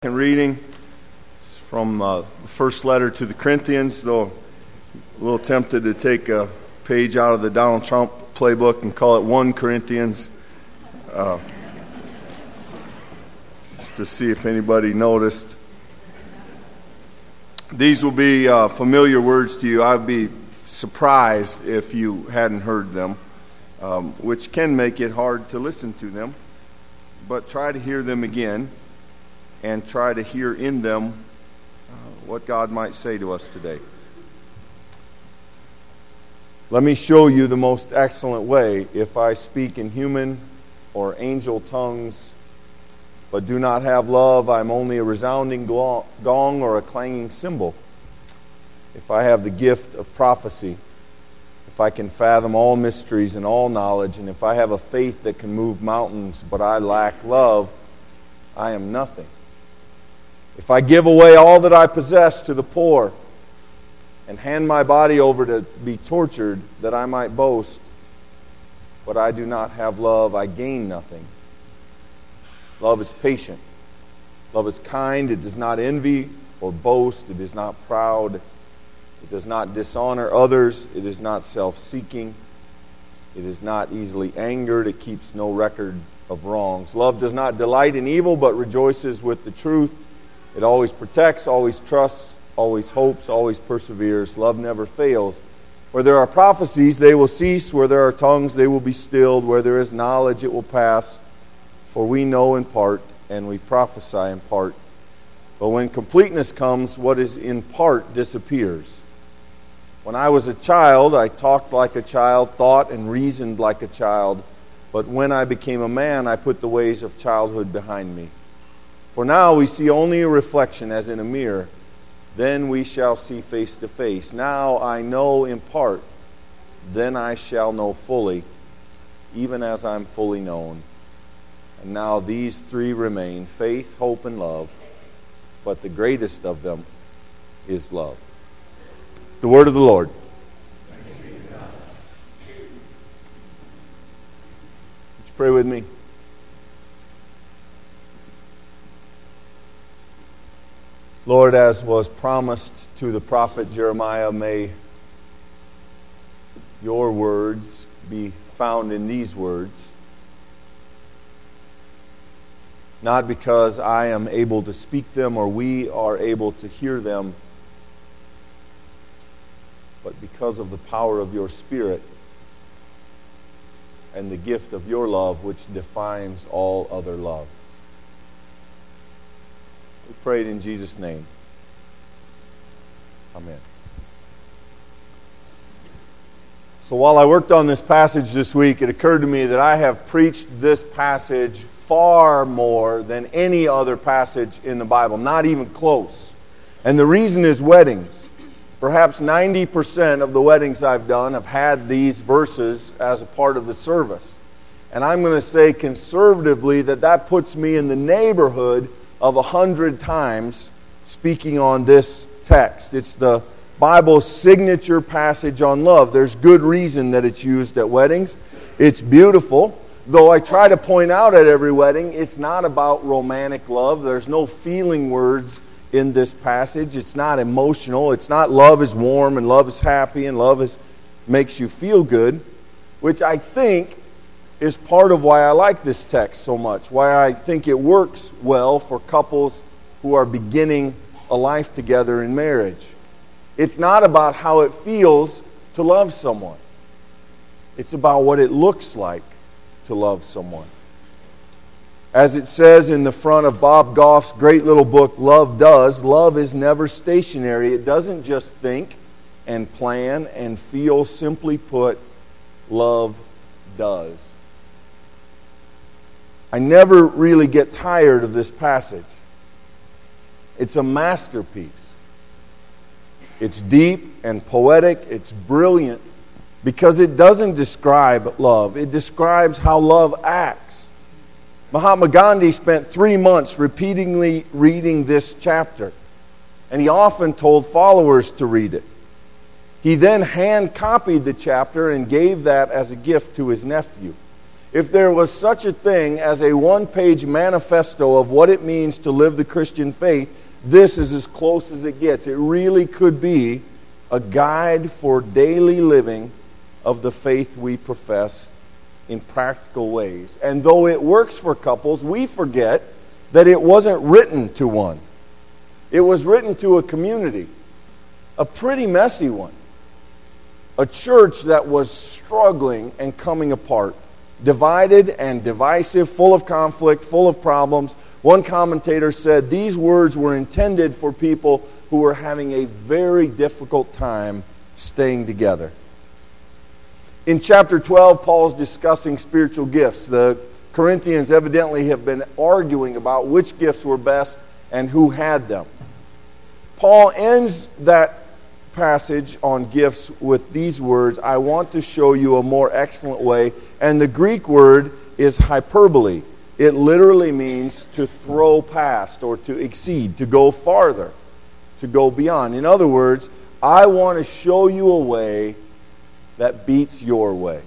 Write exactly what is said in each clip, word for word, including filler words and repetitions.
And reading from uh, the first letter to the Corinthians, though a little tempted to take a page out of the Donald Trump playbook and call it First Corinthians, uh, just to see if anybody noticed. These will be uh, familiar words to you. I'd be surprised if you hadn't heard them, um, which can make it hard to listen to them, but try to hear them again. And try to hear in them uh, what God might say to us today. Let me show you the most excellent way. If I speak in human or angel tongues, but do not have love, I'm only a resounding gong or a clanging cymbal. If I have the gift of prophecy, if I can fathom all mysteries and all knowledge, and if I have a faith that can move mountains, but I lack love, I am nothing. If I give away all that I possess to the poor and hand my body over to be tortured that I might boast, but I do not have love, I gain nothing. Love is patient. Love is kind. It does not envy or boast. It is not proud. It does not dishonor others. It is not self-seeking. It is not easily angered. It keeps no record of wrongs. Love does not delight in evil, but rejoices with the truth. It always protects, always trusts, always hopes, always perseveres. Love never fails. Where there are prophecies, they will cease. Where there are tongues, they will be stilled. Where there is knowledge, it will pass. For we know in part, and we prophesy in part. But when completeness comes, what is in part disappears. When I was a child, I talked like a child, thought and reasoned like a child. But when I became a man, I put the ways of childhood behind me. For now we see only a reflection as in a mirror. Then we shall see face to face. Now I know in part. Then I shall know fully, even as I'm fully known. And now these three remain, faith, hope, and love. But the greatest of them is love. The word of the Lord. Would you pray with me? Lord, as was promised to the prophet Jeremiah, may your words be found in these words. Not because I am able to speak them or we are able to hear them, but because of the power of your Spirit and the gift of your love, which defines all other love. We pray it in Jesus' name. Amen. So while I worked on this passage this week, it occurred to me that I have preached this passage far more than any other passage in the Bible, not even close. And the reason is weddings. Perhaps ninety percent of the weddings I've done have had these verses as a part of the service. And I'm going to say conservatively that that puts me in the neighborhood of a hundred times speaking on this text. It's the Bible's signature passage on love. There's good reason that it's used at weddings. It's beautiful. Though I try to point out at every wedding, it's not about romantic love. There's no feeling words in this passage. It's not emotional. It's not love is warm and love is happy and love is makes you feel good, which I think is part of why I like this text so much, why I think it works well for couples who are beginning a life together in marriage. It's not about how it feels to love someone. It's about what it looks like to love someone. As it says in the front of Bob Goff's great little book, Love Does, love is never stationary. It doesn't just think and plan and feel. Simply put, love does. I never really get tired of this passage. It's a masterpiece. It's deep and poetic. It's brilliant because it doesn't describe love. It describes how love acts. Mahatma Gandhi spent three months repeatedly reading this chapter, and he often told followers to read it. He then hand-copied the chapter and gave that as a gift to his nephew. If there was such a thing as a one-page manifesto of what it means to live the Christian faith, this is as close as it gets. It really could be a guide for daily living of the faith we profess in practical ways. And though it works for couples, we forget that it wasn't written to one. It was written to a community, a pretty messy one. A church that was struggling and coming apart, divided and divisive, full of conflict, full of problems. One commentator said these words were intended for people who were having a very difficult time staying together. In chapter twelve, Paul's discussing spiritual gifts. The Corinthians evidently have been arguing about which gifts were best and who had them. Paul ends that passage on gifts with these words, I want to show you a more excellent way. And the Greek word is hyperbole. It literally means to throw past or to exceed, to go farther, to go beyond. In other words, I want to show you a way that beats your way.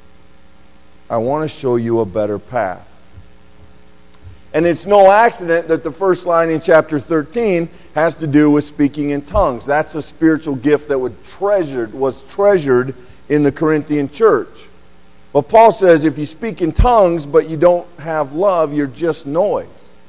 I want to show you a better path. And it's no accident that the first line in chapter thirteen has to do with speaking in tongues. That's a spiritual gift that was treasured, was treasured in the Corinthian church. But Paul says if you speak in tongues but you don't have love, you're just noise.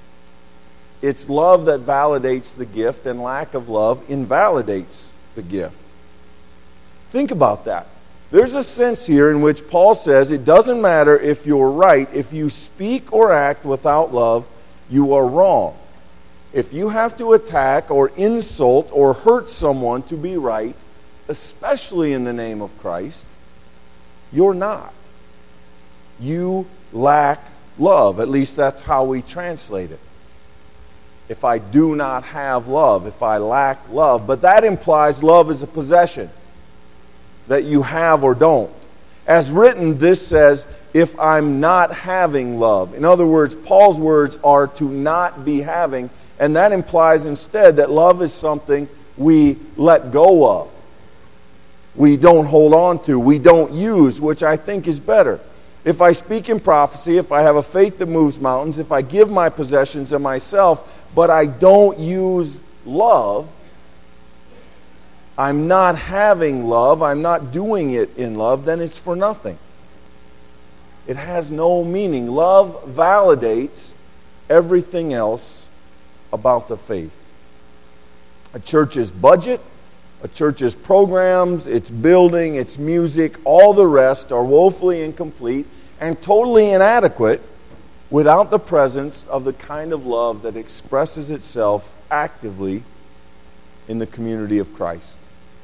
It's love that validates the gift, and lack of love invalidates the gift. Think about that. There's a sense here in which Paul says it doesn't matter if you're right. If you speak or act without love, you are wrong. If you have to attack or insult or hurt someone to be right, especially in the name of Christ, you're not. You lack love. At least that's how we translate it. If I do not have love, if I lack love. But that implies love is a possession that you have or don't. As written, this says, if I'm not having love. In other words, Paul's words are to not be having, and that implies instead that love is something we let go of. We don't hold on to, we don't use, which I think is better. If I speak in prophecy, if I have a faith that moves mountains, if I give my possessions and myself, but I don't use love, I'm not having love, I'm not doing it in love, then it's for nothing. It has no meaning. Love validates everything else about the faith. A church's budget, a church's programs, its building, its music, all the rest are woefully incomplete and totally inadequate without the presence of the kind of love that expresses itself actively in the community of Christ.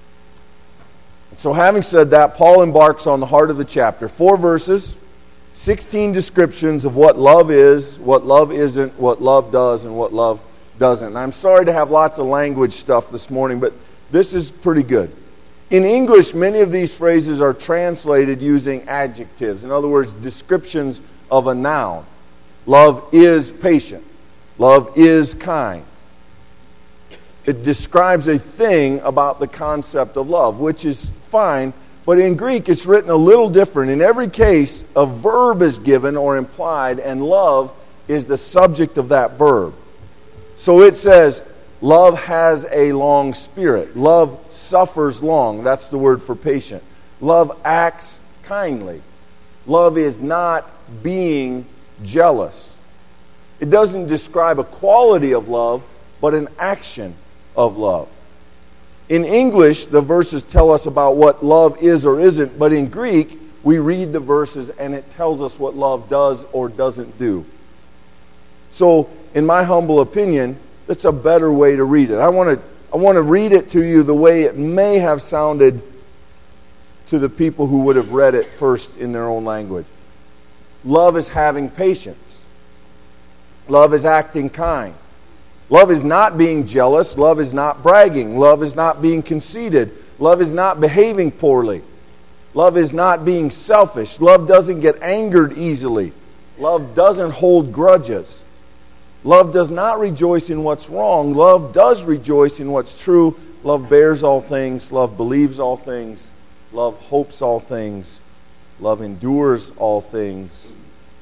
So having said that, Paul embarks on the heart of the chapter. Four verses, sixteen descriptions of what love is, what love isn't, what love does, and what love doesn't. And I'm sorry to have lots of language stuff this morning, but this is pretty good. In English, many of these phrases are translated using adjectives. In other words, descriptions of a noun. Love is patient. Love is kind. It describes a thing about the concept of love, which is fine, but in Greek it's written a little different. In every case, a verb is given or implied, and love is the subject of that verb. So it says, love has a long spirit. Love suffers long. That's the word for patient. Love acts kindly. Love is not being jealous. It doesn't describe a quality of love, but an action of love. In English, the verses tell us about what love is or isn't, but in Greek, we read the verses and it tells us what love does or doesn't do. So, in my humble opinion, that's a better way to read it. I want to I want to read it to you the way it may have sounded to the people who would have read it first in their own language. Love is having patience. Love is acting kind. Love is not being jealous. Love is not bragging. Love is not being conceited. Love is not behaving poorly. Love is not being selfish. Love doesn't get angered easily. Love doesn't hold grudges. Love does not rejoice in what's wrong. Love does rejoice in what's true. Love bears all things. Love believes all things. Love hopes all things. Love endures all things.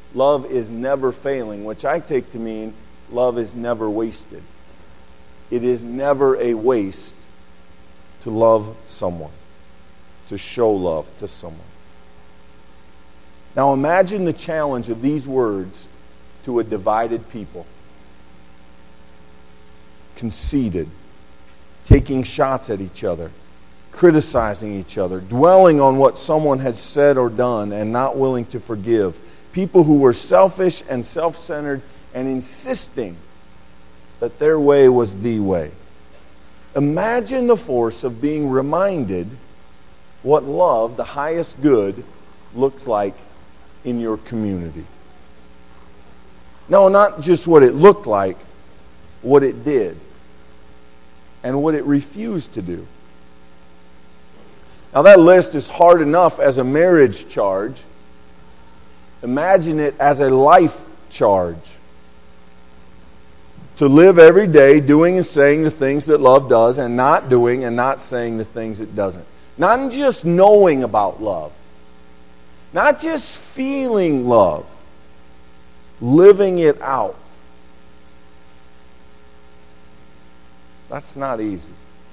love is never failing, which I take to mean love is never wasted. It is never a waste to love someone, to show love to someone. Now imagine the challenge of these words to a divided people. Conceited, taking shots at each other, criticizing each other, dwelling on what someone had said or done and not willing to forgive. People who were selfish and self-centered and insisting that their way was the way. Imagine the force of being reminded what love, the highest good, looks like in your community. No, not just what it looked like, what it did. And what it refused to do. Now that list is hard enough as a marriage charge. Imagine it as a life charge. To live every day doing and saying the things that love does and not doing and not saying the things it doesn't. Not just knowing about love. Not just feeling love. Living it out. That's not easy.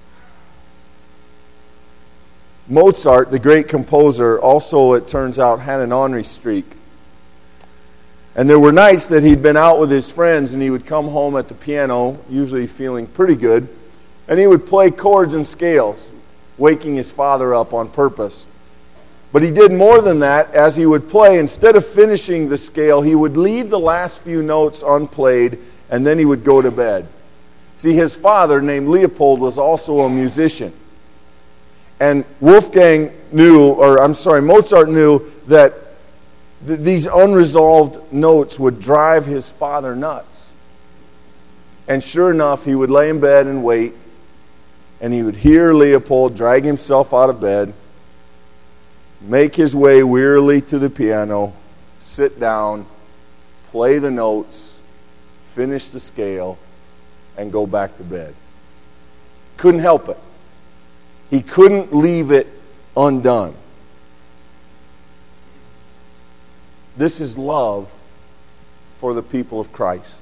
Mozart, the great composer, also, it turns out, had an ornery streak. And there were nights that he'd been out with his friends and he would come home at the piano, usually feeling pretty good, and he would play chords and scales, waking his father up on purpose. But he did more than that. As he would play, instead of finishing the scale, he would leave the last few notes unplayed and then he would go to bed. See, his father, named Leopold, was also a musician. And Wolfgang knew, or I'm sorry, Mozart knew that th- these unresolved notes would drive his father nuts. And sure enough, he would lay in bed and wait, and he would hear Leopold drag himself out of bed, make his way wearily to the piano, sit down, play the notes, finish the scale, and go back to bed. Couldn't help it. He couldn't leave it undone. This is love for the people of Christ.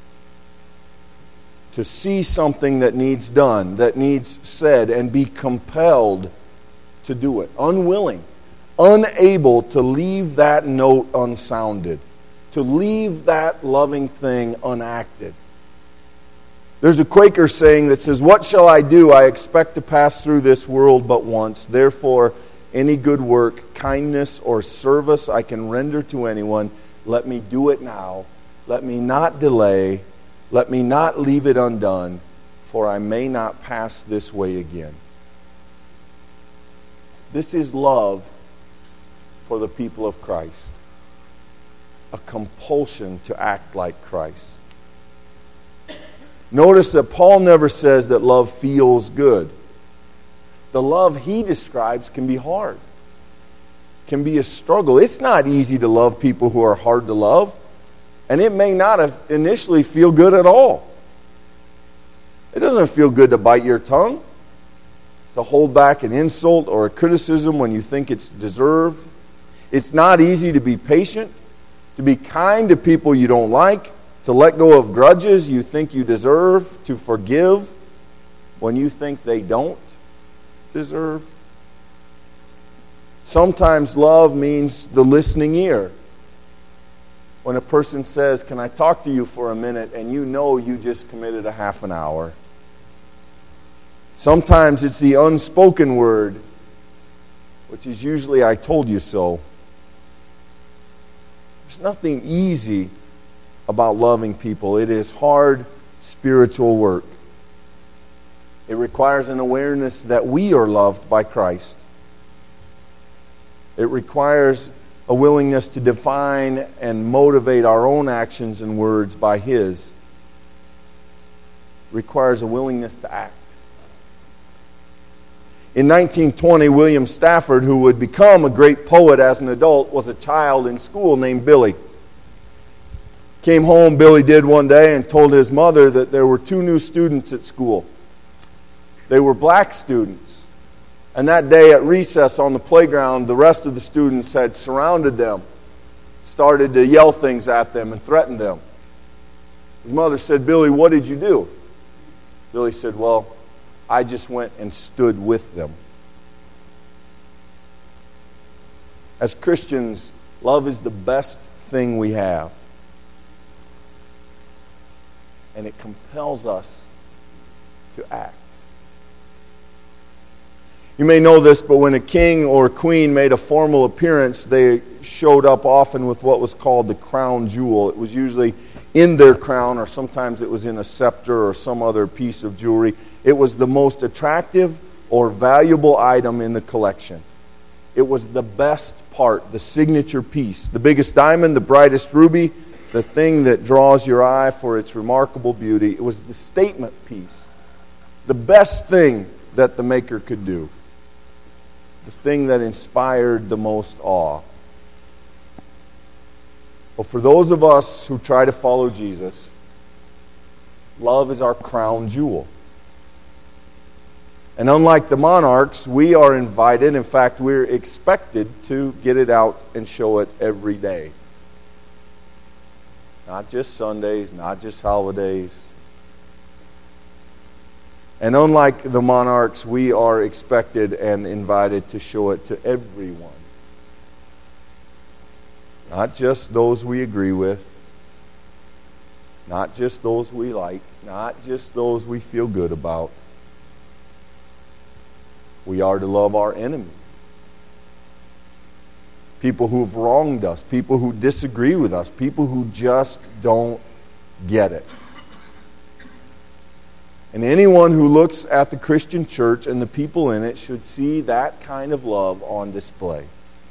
To see something that needs done, that needs said, and be compelled to do it. Unwilling, unable to leave that note unsounded, to leave that loving thing unacted. There's a Quaker saying that says, "What shall I do? I expect to pass through this world but once. Therefore, any good work, kindness, or service I can render to anyone, let me do it now. Let me not delay. Let me not leave it undone, for I may not pass this way again." This is love for the people of Christ. A compulsion to act like Christ. Notice that Paul never says that love feels good. The love he describes can be hard, can be a struggle. It's not easy to love people who are hard to love, and it may not have initially feel good at all. It doesn't feel good to bite your tongue, to hold back an insult or a criticism when you think it's deserved. It's not easy to be patient, to be kind to people you don't like, to let go of grudges you think you deserve, to forgive when you think they don't deserve. Sometimes love means the listening ear. When a person says, "Can I talk to you for a minute?" and you know you just committed a half an hour. Sometimes it's the unspoken word, which is usually "I told you so." There's nothing easy about loving people. It is hard spiritual work. It requires an awareness that we are loved by Christ. It requires a willingness to define and motivate our own actions and words by His. It requires a willingness to act. In nineteen twenty, William Stafford, who would become a great poet as an adult, was a child in school named Billy. Came home, Billy did one day, and told his mother that there were two new students at school. They were black students. And that day at recess on the playground, the rest of the students had surrounded them, started to yell things at them and threaten them. His mother said, "Billy, what did you do?" Billy said, "Well, I just went and stood with them." As Christians, love is the best thing we have. And it compels us to act. You may know this, but when a king or queen made a formal appearance, they showed up often with what was called the crown jewel. It was usually in their crown, or sometimes it was in a scepter or some other piece of jewelry. It was the most attractive or valuable item in the collection. It was the best part, the signature piece, the biggest diamond, the brightest ruby, the thing that draws your eye for its remarkable beauty. It was the statement piece, the best thing that the maker could do, the thing that inspired the most awe. But for those of us who try to follow Jesus, love is our crown jewel. And unlike the monarchs, we are invited, in fact, we're expected to get it out and show it every day. Not just Sundays, not just holidays. And unlike the monarchs, we are expected and invited to show it to everyone. Not just those we agree with, not just those we like, not just those we feel good about. We are to love our enemies. People who've wronged us, people who disagree with us, people who just don't get it. And anyone who looks at the Christian church and the people in it should see that kind of love on display.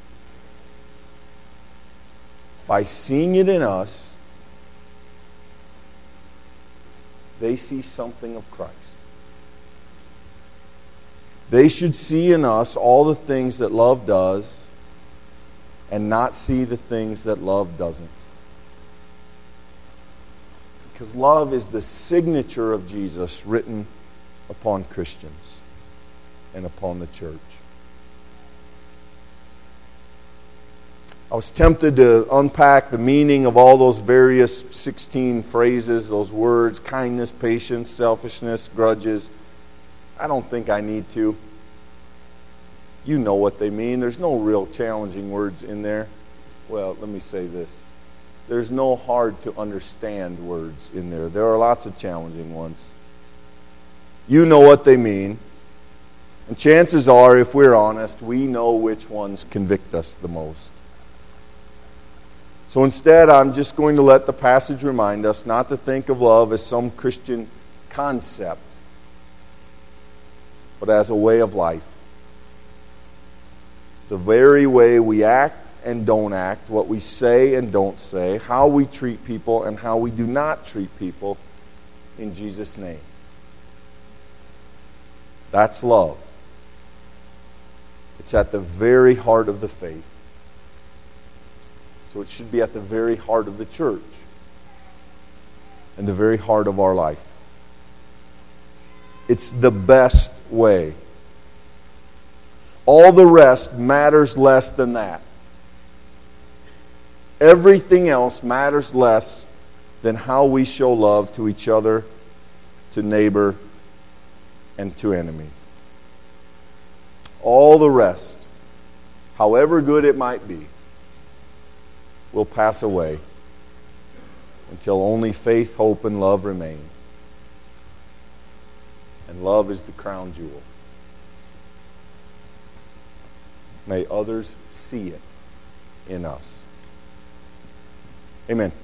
By seeing it in us, they see something of Christ. They should see in us all the things that love does and not see the things that love doesn't. Because love is the signature of Jesus written upon Christians and upon the church. I was tempted to unpack the meaning of all those various sixteen phrases, those words, kindness, patience, selfishness, grudges. I don't think I need to. You know what they mean. There's no real challenging words in there. Well, let me say this. There's no hard to understand words in there. There are lots of challenging ones. You know what they mean. And chances are, if we're honest, we know which ones convict us the most. So instead, I'm just going to let the passage remind us not to think of love as some Christian concept, but as a way of life. The very way we act and don't act, what we say and don't say, how we treat people and how we do not treat people in Jesus' name. That's love. It's at the very heart of the faith. So it should be at the very heart of the church and the very heart of our life. It's the best way. All the rest matters less than that. Everything else matters less than how we show love to each other, to neighbor, and to enemy. All the rest, however good it might be, will pass away until only faith, hope, and love remain. And love is the crown jewel. May others see it in us. Amen.